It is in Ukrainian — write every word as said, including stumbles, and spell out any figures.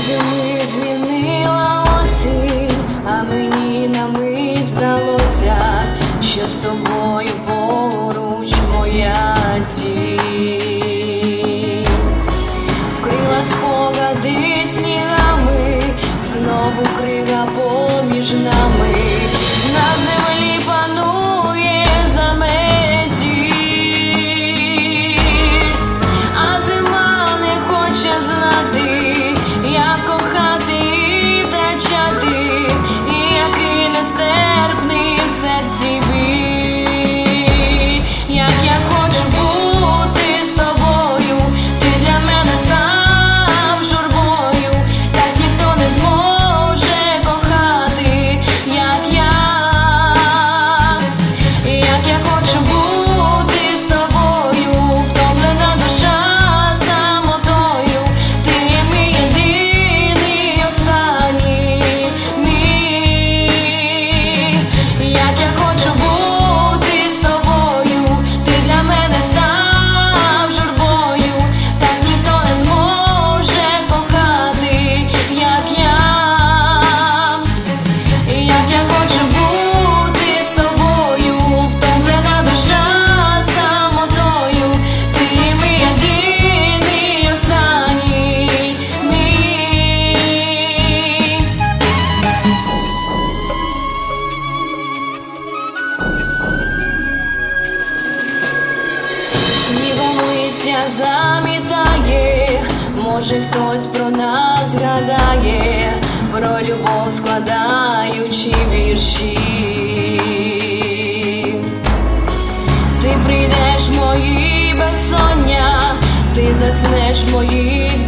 зими змінила осінь, а мені на мить здалося, що з тобою поруч моя тінь. Вкрила спогади снігами, знову крига поміж нами, на землі панує заметіль, а зима не хоче знати, як кохати і втрачати, і який нестерпний в серці біль. Як я хочу бути з тобою, ти для мене став журбою, так ніхто не зможе кохати, як я. Як я хочу бути з тобою, втомлена душа самотою, ти мій єдиний останній мій. Як я хочу бути з тобою, ти для мене став журбою, так ніхто не зможе кохати, як я. Як я хочу бути з тобою, втомлена душа самотою, ти мій єдиний останній мій. Снігом листя замітає, може хтось про нас згадає, про любов складаючи вірші. Ти прийдеш в мої безсоння, ти заснеш в моїх